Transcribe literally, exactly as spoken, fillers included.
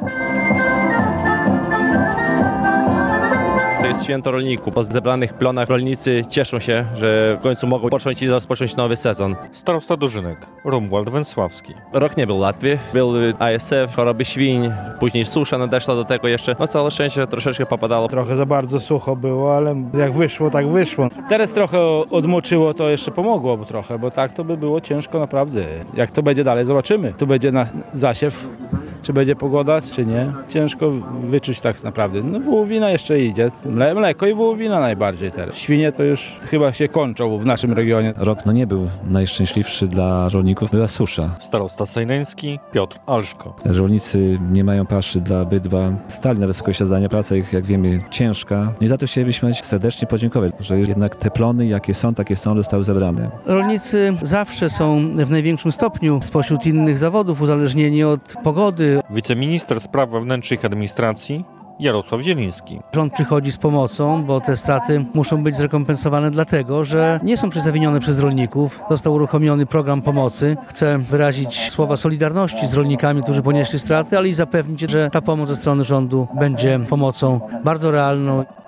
To jest święto rolników. Po zebranych plonach rolnicy cieszą się, że w końcu mogą począć i rozpocząć nowy sezon. Starosta Dożynek, Romuald Węsławski. Rok nie był łatwy. Był A S F, choroby świń, później susza nadeszła do tego jeszcze. No całe szczęście troszeczkę popadało. Trochę za bardzo sucho było, ale jak wyszło, tak wyszło. Teraz trochę odmoczyło, to jeszcze pomogło trochę, bo tak to by było ciężko naprawdę. Jak to będzie dalej, zobaczymy. Tu będzie na zasiew, czy będzie pogoda, czy nie. Ciężko wyczuć tak naprawdę. No wołowina jeszcze idzie. Mle, mleko i wołowina najbardziej teraz. Świnie to już chyba się kończą w naszym regionie. Rok no nie był najszczęśliwszy dla rolników, była susza. Starosta Sejneński, Piotr Alszko. Rolnicy nie mają paszy dla bydła, stali na wysokości zadania, praca ich, jak wiemy, ciężka. No i za to chcielibyśmy serdecznie podziękować, że jednak te plony, jakie są, takie są, zostały zebrane. Rolnicy zawsze są w największym stopniu spośród innych zawodów uzależnieni od pogody. Wiceminister spraw wewnętrznych i administracji Jarosław Zieliński. Rząd przychodzi z pomocą, bo te straty muszą być zrekompensowane dlatego, że nie są zawinione przez rolników. Został uruchomiony program pomocy. Chcę wyrazić słowa solidarności z rolnikami, którzy ponieśli straty, ale i zapewnić, że ta pomoc ze strony rządu będzie pomocą bardzo realną.